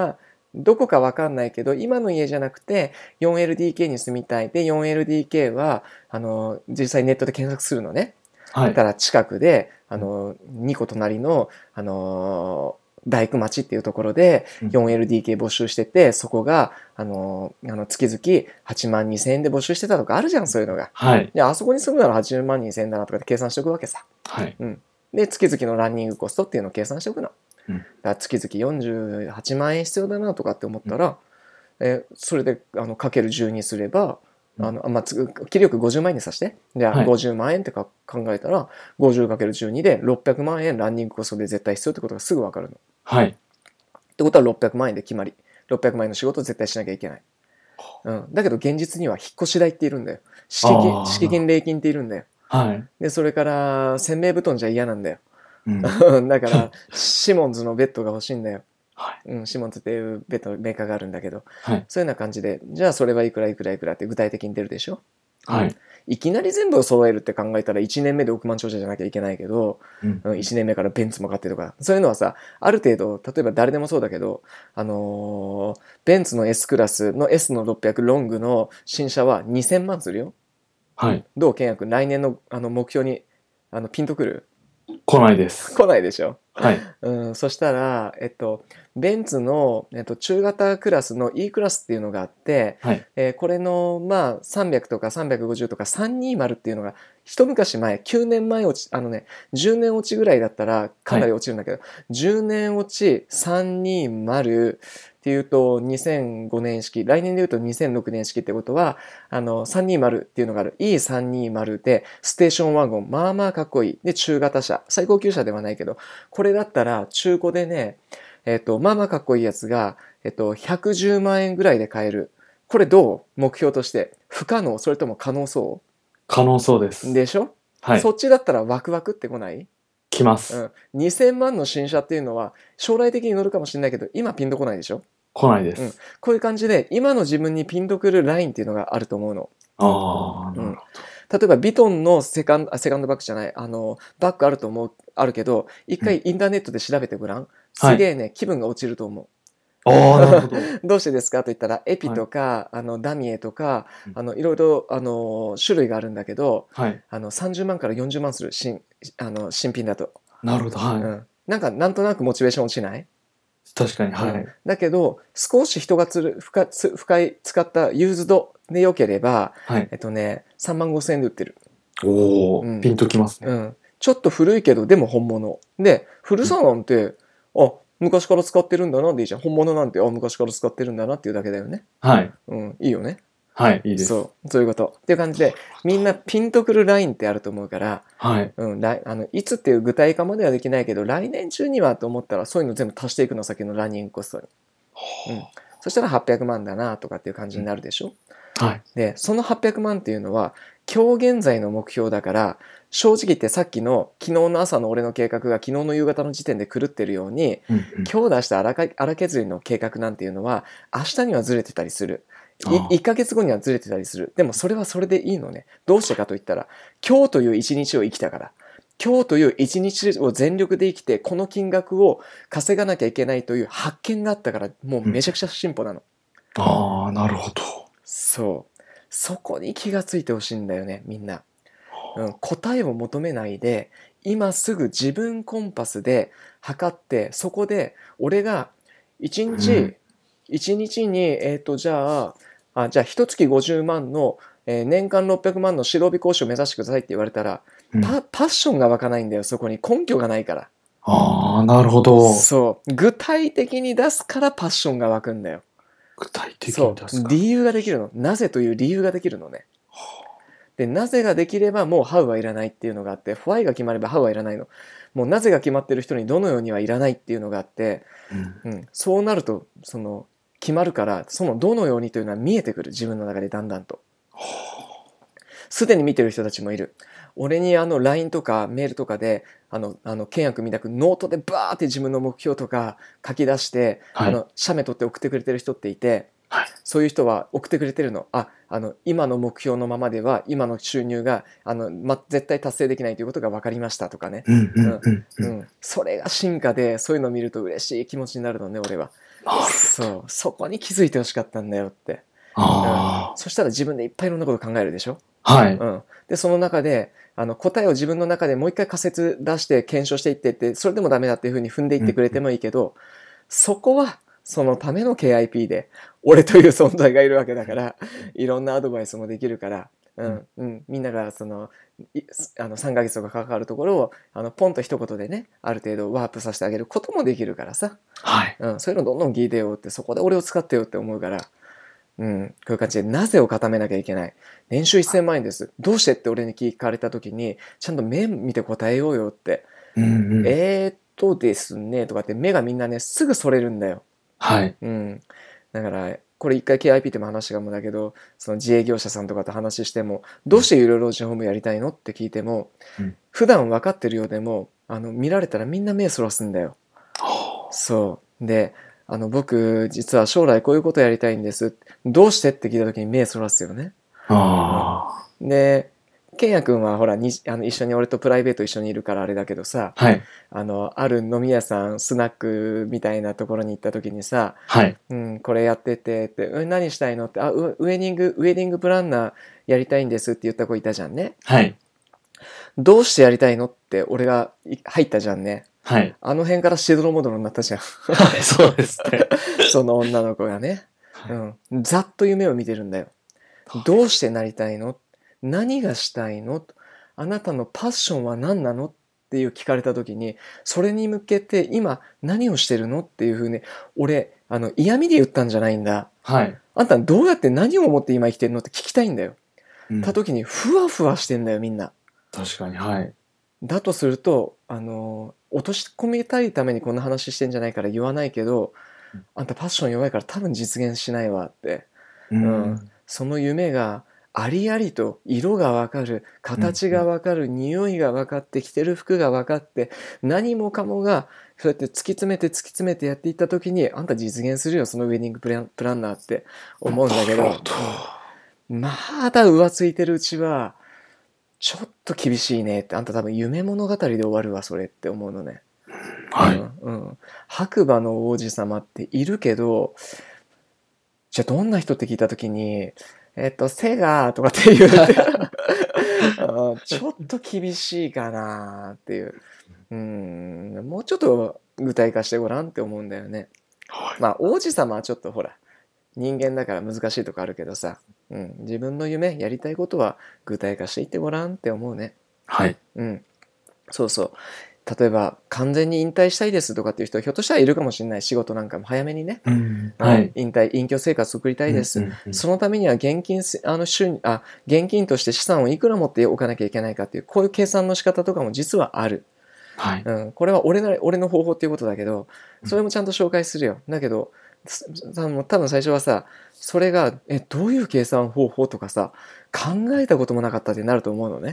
どこか分かんないけど今の家じゃなくて 4LDK に住みたいで 4LDK は実際ネットで検索するのね。 はい。 だから近くで2個隣の大工町っていうところで 4LDK 募集してて、そこが月々8万2千円で募集してたとかあるじゃん、そういうのが。 はい。 であそこに住むなら80万2千円だなとかって計算しておくわけさ。 はい。 で月々のランニングコストっていうのを計算しておくの。 うん。 だから月々48万円必要だなとかって思ったら、それでかける10にすれば切りよく50万円にさして。じゃあはい 50万円って考えたら 50×12 で600万円ランニングコストで絶対必要ってことがすぐ分かるの。 はい。 ってことは600万円で決まり。600万円の仕事を絶対しなきゃいけない。だけど現実には引っ越し代っているんだよ。敷金礼金っているんだよ。 はい。 でそれから洗面布団じゃ嫌なんだよ。 うん。 だからシモンズのベッドが欲しいんだよ。 はい。 シモンズっていうベッドメーカーがあるんだけど、 はい。 そういうような感じで、じゃあそれはいくらいくらいくらって具体的に出るでしょ。 はい。 いきなり全部を揃えるって考えたら1年目で億万長者じゃなきゃいけないけど、 うん。 1年目からベンツも買ってとか、そういうのはさ、ある程度、例えば誰でもそうだけど、ベンツの S クラスの S の600ロングの新車は2000万するよ。 はい。 どう健也君、来年の目標にピンとくる？ 来ないです。 来ないでしょ。 はい。 そしたら、ベンツの、中型クラスの E クラスっていうのがあって、 はい。 これの、300とか350とか320っていうのが、一昔前、9年前落ち、10年落ちぐらいだったらかなり落ちるんだけど、10年落ち320っていうと2005年式、来年でいうと2006年式ってことは、320っていうのがある。E320 で、ステーションワゴン、まあまあかっこいい。で、中型車。最高級車ではないけど、これだったら中古でね、まあまあかっこいいやつが、110万円ぐらいで買える。これどう？目標として。不可能？それとも可能そ可能そうでう？ す。 でしょ？ はい。 そっちだったらワクワクってこない？ 来ます。 2000万の新車っていうのは将来的に乗るかもしれないけど、今ピンとこないでしょ？ 来ないです。 こういう感じで今の自分にピンとくるラインっていうのがあると思うの。 ああ、なるほ例えばビトンのセカンドバッグじゃない、バッグあるけど、一回インターネットで調べてごらん。すげえね、気分が落ちると思う。 ああ、なるほど。 どうしてですかと言ったら、エピとか、ダミエとか、いろいろ、種類があるんだけど、 はい。 30万から40万する新品だと。 なるほど。はい。 なんとなくモチベーション落ちない？ 確かに。はい。 だけど、少し人が使ったユーズドで良ければ、 はい。 3万5千円で売ってる。 おお、ピンときますね。 ちょっと古いけど、でも本物。で、古さなんて、昔から使ってるんだなでいいじゃん。本物なんて、昔から使ってるんだなっていうだけだよね。 はい。 いいよね。 はい、いいです。 そういうこと。っていう感じで、みんなピンとくるラインってあると思うから、 はい。 いつっていう具体化まではできないけど、来年中にはと思ったら、そういうの全部足していくの、先のランニングコストに。そしたら800万だなとかっていう感じになるでしょ。 はい。 で、その800万っていうのは、今日現在の目標だから、正直言ってさっきの昨日の朝の俺の計画が昨日の夕方の時点で狂ってるように、今日出した荒削りの計画なんていうのは、明日にはずれてたりする。1ヶ月後にはずれてたりする。でもそれはそれでいいのね。どうしてかと言ったら、今日という一日を生きたから。今日という一日を全力で生きて、この金額を稼がなきゃいけないという発見があったから、もうめちゃくちゃ進歩なの。 ああ、なるほど。 そう。そこに気がついてほしいんだよね、みんな。答えを求めないで、今すぐ自分コンパスで測って、そこで俺が一日に、じゃあ一月50万の、年間600万の白帯講師を目指してくださいって言われたら、パッションが湧かないんだよ、そこに根拠がないから。 ああ、なるほど。 そう。具体的に出すからパッションが湧くんだよ。 具体的に出すか。 理由ができるの。なぜという理由ができるのね。で、なぜができればもう How はいらないっていうのがあって、Why が決まれば How はいらないの。もうなぜが決まってる人にどのようにはいらないっていうのがあって、そうなると、決まるから、そのどのようにというのは見えてくる。自分の中でだんだんと。すでに見てる人たちもいる。俺にLINE とかメールとかで、健也君みたくノートでバーって自分の目標とか書き出して、写メ撮って送ってくれてる人っていて、 はい。 そういう人は送ってくれてるの。今の目標のままでは今の収入が絶対達成できないということが分かりましたとかね。 うんうんうんうん。 それが進化で、そういうのを見ると嬉しい気持ちになるのね、俺は。 なるほど。 そう、そこに気づいてほしかったんだよって。 あそしたら自分でいっぱいいろんなこと考えるでしょ。 あ。はい。 で、その中で、答えを自分の中でもう一回仮説出して検証していってって、それでもダメだっていうふうに踏んでいってくれてもいいけど、そこはそのための KIP で、俺という存在がいるわけだから、いろんなアドバイスもできるから、みんなが3ヶ月とかかかるところを、ポンと一言でね、ある程度ワープさせてあげることもできるからさ、 はい。 そういうのどんどん聞いてよって、そこで俺を使ってよって思うから、こういう感じで、なぜを固めなきゃいけない。年収1000万円です。どうしてって俺に聞かれた時に、ちゃんと目見て答えようよって。ですね、とかって目がみんなね、すぐそれるんだよ。 はい。 だから、これ一回 KIP っても話がもだけど、その自営業者さんとかと話しても、どうして有料老人ホームやりたいのって聞いても、普段分かってるようでも、見られたらみんな目そらすんだよ。そう。で、僕、実は将来こういうことやりたいんです。どうしてって聞いた時に目そらすよね。で、ケンヤ君はほら一緒に俺とプライベート一緒にいるからあれだけどさ、 はい。 ある飲み屋さん、スナックみたいなところに行った時にさ、 はい。 これやっててって、何したいのって、ウェディングプランナーやりたいんですって言った子いたじゃんね。 はい。 どうしてやりたいのって俺が入ったじゃんね。 はい。 あの辺からしどろもどろになったじゃん。 はい、そうですね。 その女の子がね。ざっと夢を見てるんだよ。どうしてなりたいの？何がしたいの？あなたのパッションは何なのっていう聞かれた時に、それに向けて今何をしてるのっていうふうに、俺、嫌味で言ったんじゃないんだ。 はい。 あんたどうやって何を思って今生きてるのって聞きたいんだよ。た確時に、ふわふわしてんだよ、みんな。 かに、はい。 だとすると、落とし込みたいためにこんな話してんじゃないから言わないけど、あんたパッション弱いから多分実現しないわって。その夢がありありと色がわかる、形がわかる、匂いがわかって、着てる服がわかって、何もかもがそうやって突き詰めてやっていった時に、あんた実現するよ、そのウェディングプランナーって思うんだけど、まだ浮ついてるうちは、ちょっと厳しいねって、あんた多分夢物語で終わるわ、それって思うのね。 はい。 白馬の王子様っているけど、じゃあどんな人って聞いたときに、背がとかって言うてちょっと厳しいかなっていう。もうちょっと具体化してごらんって思うんだよね。まあ王子様はちょっとほら、人間だから難しいとこあるけどさ、自分の夢、やりたいことは具体化していってごらんって思うね。 はい。 そうそう。例えば完全に引退したいですとかっていう人はひょっとしたらいるかもしれない。仕事なんかも早めにね、隠居生活を送りたいです、そのためには現金として資産をいくら持っておかなきゃいけないかっていう、こういう計算の仕方とかも実はある。これは俺の方法っていうことだけど、それもちゃんと紹介するよ。だけど多分最初はさ、それがどういう計算方法とかさ、考えたこともなかったってなると思うのね。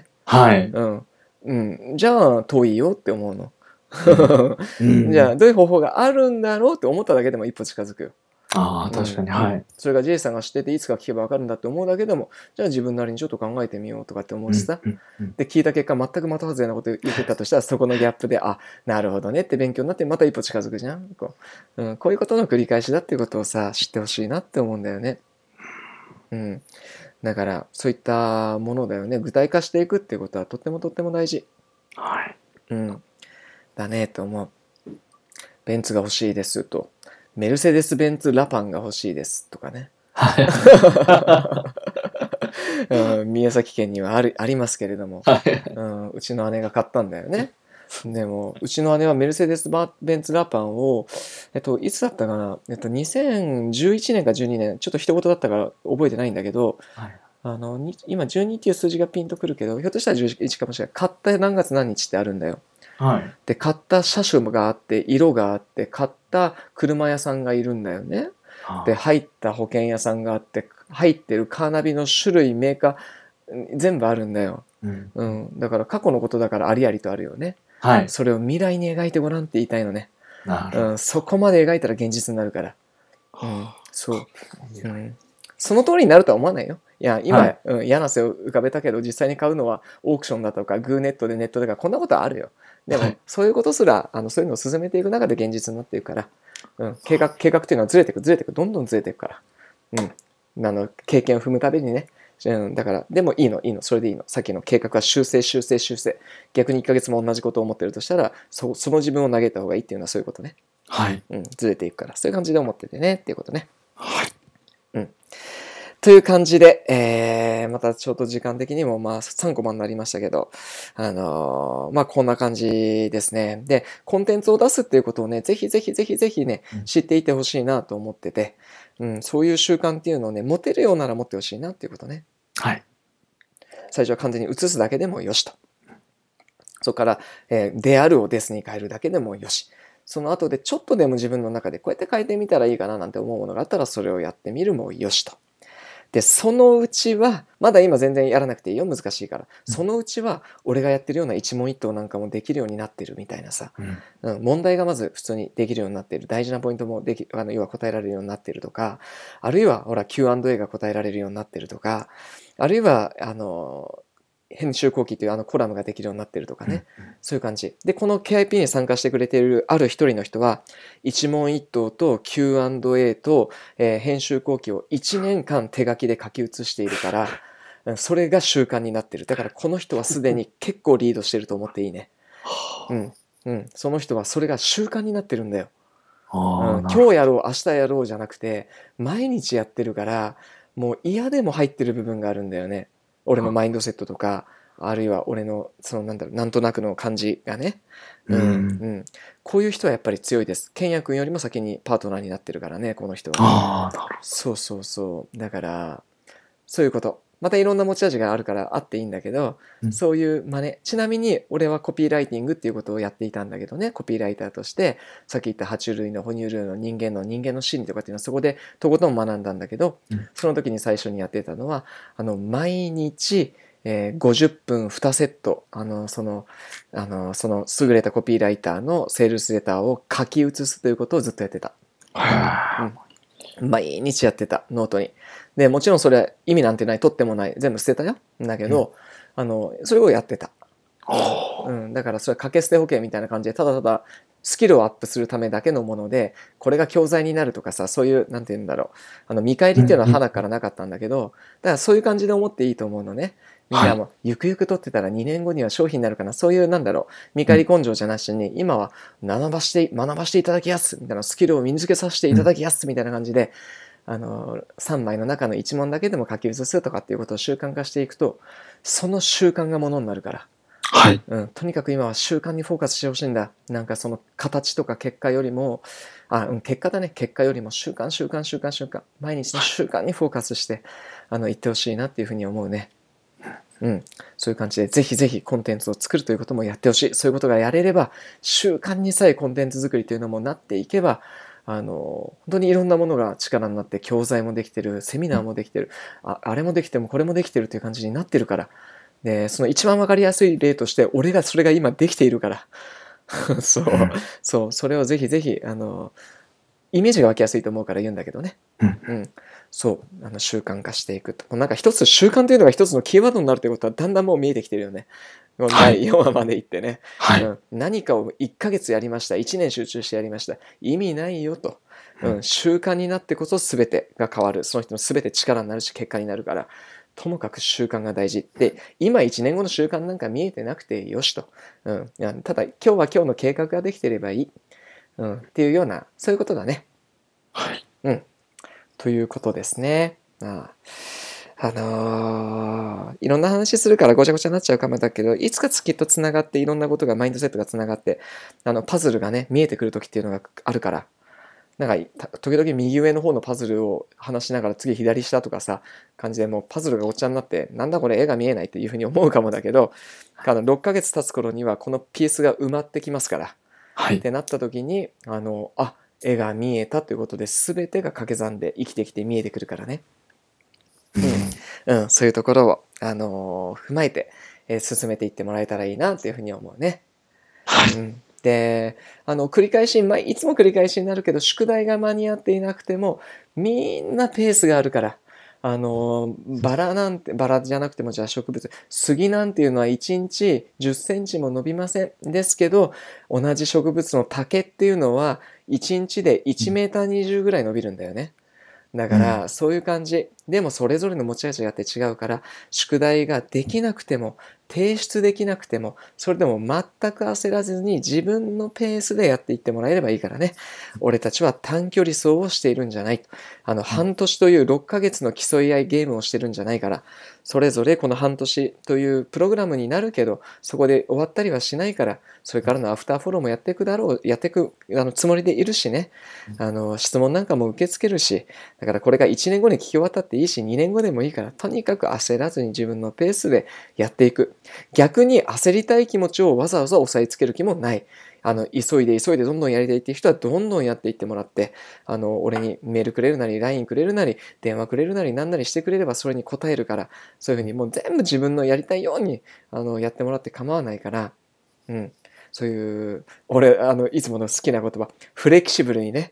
じゃあ遠いよって思うの。じゃあどういう方法があるんだろうって思っただけでも一歩近づくよ。 確かに、はい。 それが J さんが知ってていつか聞けば分かるんだって思うだけでも、じゃあ自分なりにちょっと考えてみようとかって思うしさ。で、聞いた結果全く的外れなこと言ってたとしたら、そこのギャップで、なるほどねって勉強になってまた一歩近づくじゃん。こういうことの繰り返しだっていうことをさ、知ってほしいなって思うんだよね。だからそういったものだよね。具体化していくっていうことはとっても大事。だねと思う。ベンツが欲しいですと、メルセデス・ベンツ・ラパンが欲しいですとかね。宮崎県にはありますけれども、うちの姉が買ったんだよね。でもうちの姉はメルセデス・ベンツ・ラパンをいつだったかな、2011年か12年、ちょっと一言だったから覚えてないんだけど、今12っていう数字がピンとくるけど、ひょっとしたら11かもしれない。買った何月何日ってあるんだよ。で買った車種があって色があって買った車屋さんがいるんだよね。で入った保険屋さんがあって入ってるカーナビの種類メーカー全部あるんだよ。だから過去のことだからありありとあるよね。それを未来に描いてごらんって言いたいのね。そこまで描いたら現実になるから。 そう、うん、その通りになるとは思わないよ。いや今、嫌な汗を浮かべたけど実際に買うのはオークションだとかグーネットでネットでかこんなことはあるよ。でも、そういうことすらそういうのを進めていく中で現実になっていくから、計画っていうのはずれていくどんどんずれていくから、経験を踏むたびにね、だからでもいいのそれでいいの。さっきの計画は修正逆に1ヶ月も同じことを思ってるとしたらその自分を投げた方がいいっていうのはそういうことね。ずれていくからそういう感じで思っててねっていうことね。という感じで、またちょっと時間的にも3コマになりましたけど、こんな感じですね。で、コンテンツを出すっていうことをね、ぜひね、知っていてほしいなと思ってて、そういう習慣っていうのをね、持てるようなら持ってほしいなっていうことね。最初は完全に移すだけでもよしと。そこから、であるをですに変えるだけでもよし。その後でちょっとでも自分の中でこうやって変えてみたらいいかななんて思うものがあったらそれをやってみるもよしと。で、そのうちは、まだ今全然やらなくていいよ、難しいから。そのうちは、俺がやってるような一問一答なんかもできるようになってるみたいなさ、問題がまず普通にできるようになっている。大事なポイントも要は答えられるようになってるとか、あるいは、ほら、Q&A が答えられるようになってるとか、あるいは、編集後期というコラムができるようになってるとかね、そういう感じで、この KIP に参加してくれているある一人の人は一問一答と Q&A と、編集後期を1年間手書きで書き写しているからそれが習慣になってる。だからこの人はすでに結構リードしてると思っていいね。その人はそれが習慣になってるんだよ。今日やろう明日やろうじゃなくて毎日やってるからもう嫌でも入ってる部分があるんだよね。俺のマインドセットとか、あるいは俺のなんとなくの感じがね、こういう人はやっぱり強いです。ケンヤ君よりも先にパートナーになってるからね、この人は。そうだからそういうこと。またいろんな持ち味があるからあっていいんだけど、そういう真似。ちなみに俺はコピーライティングっていうことをやっていたんだけどね、コピーライターとしてさっき言った爬虫類の哺乳類の人間の心理とかっていうのはそこでとことん学んだんだけど、その時に最初にやってたのは毎日50分2セットその優れたコピーライターのセールスレターを書き写すということをずっとやってた。毎日やってた、ノートに。で、もちろんそれ意味なんてない、取ってもない、全部捨てたよ。だけど、それをやってた。だからそれは掛け捨て保険みたいな感じで、ただただスキルをアップするためだけのもので、これが教材になるとかさ、そういう、なんて言うんだろう。見返りっていうのは鼻からなかったんだけど、だからそういう感じで思っていいと思うのね。みんなもゆくゆく取ってたら2年後には商品になるかな、そういう見返り根性じゃなしに、今は学ばしていただきやすみたいな、スキルを身につけさせていただきやすみたいな感じで、3枚の中の1問だけでも書き写すとかっていうことを習慣化していくと、その習慣がものになるから。とにかく今は習慣にフォーカスしてほしいんだ。なんかその形とか結果よりも、結果だね。結果よりも習慣。毎日の習慣にフォーカスしていってほしいなっていうふうに思うね。そういう感じでぜひコンテンツを作るということもやってほしい。そういうことがやれれば習慣にさえコンテンツ作りというのもなっていけば本当にいろんなものが力になって教材もできてる、セミナーもできてる、あれもできてもこれもできてるという感じになってるから。でその一番わかりやすい例として俺がそれが今できているからそれをぜひイメージが湧きやすいと思うから言うんだけどね。習慣化していくと。なんか一つ習慣というのが一つのキーワードになるということはだんだんもう見えてきてるよね。第4話までいってね、何かを1ヶ月やりました、1年集中してやりました、意味ないよと。習慣になってこそ全てが変わる。その人の全て力になるし結果になるから。ともかく習慣が大事で、今1年後の習慣なんか見えてなくてよしと。ただ今日は今日の計画ができてればいい。っていうようなそういうことだね。ということですね。いろんな話するからごちゃごちゃになっちゃうかもだけど、いつかきっとつながっていろんなことがマインドセットがつながってパズルがね見えてくる時っていうのがあるから、なんか時々右上の方のパズルを話しながら次左下とかさ感じでもうパズルがごっちゃになってなんだこれ絵が見えないっていうふうに思うかもだけど、6ヶ月経つ頃にはこのピースが埋まってきますから、ってなった時に絵が見えたということで全てが掛け算で生きてきて見えてくるからね。そういうところを踏まえて、進めていってもらえたらいいなというふうに思うね。 で、繰り返し、いつも繰り返しになるけど、宿題が間に合っていなくても、みんなペースがあるから、バラじゃなくても、じゃあ植物、杉なんていうのは1日10センチも伸びません。ですけど、同じ植物の竹っていうのは、1日で1メーター20ぐらい伸びるんだよね。だから、そういう感じ。でもそれぞれの持ち味があって違うから、宿題ができなくても、提出できなくても、それでも全く焦らずに自分のペースでやっていってもらえればいいからね。俺たちは短距離走をしているんじゃない。半年という6ヶ月の競い合いゲームをしてるんじゃないから、それぞれこの半年というプログラムになるけど、そこで終わったりはしないから、それからのアフターフォローもやっていくつもりでいるしね。質問なんかも受け付けるし、だからこれが1年後に聞き終わったっていいし、2年後でもいいから、とにかく焦らずに自分のペースでやっていく。逆に焦りたい気持ちをわざわざ押さえつける気もない。急いでどんどんやりたいっていう人はどんどんやっていってもらって、俺にメールくれるなり、LINE くれるなり、電話くれるなり、なんなりしてくれればそれに答えるから、そういうふうにもう全部自分のやりたいように、やってもらって構わないから、そういう、俺、いつもの好きな言葉、フレキシブルにね、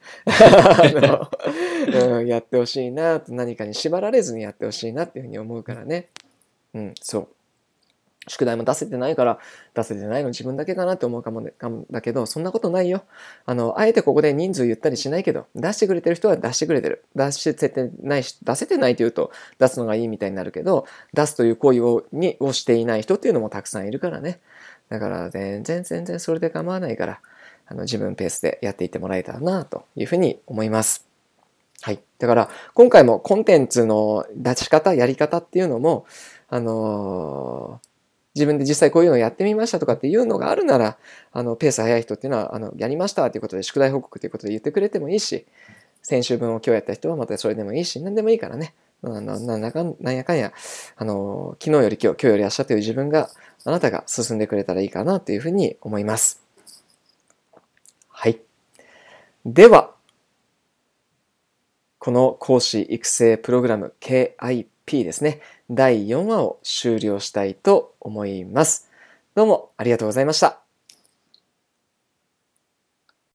やってほしいなと、何かに縛られずにやってほしいなっていうふうに思うからね。そう。宿題も出せてないから、出せてないの自分だけかなって思うかもだけど、そんなことないよ。あえてここで人数言ったりしないけど、出してくれてる人は出してくれてる。出せてないというと、出すのがいいみたいになるけど、出すという行為をしていない人っていうのもたくさんいるからね。だから全然それで構わないから、自分ペースでやっていってもらえたらなというふうに思います。はい。だから、今回もコンテンツの出し方、やり方っていうのも、自分で実際こういうのをやってみましたとかっていうのがあるなら、ペース早い人っていうのは、やりましたということで、宿題報告ということで言ってくれてもいいし、先週分を今日やった人はまたそれでもいいし、何でもいいからね。なんやかんや、昨日より今日より明日という自分が、あなたが進んでくれたらいいかなというふうに思います。はい。では、この講師育成プログラム KIP ですね。第4話を終了したいと思います。どうもありがとうございました。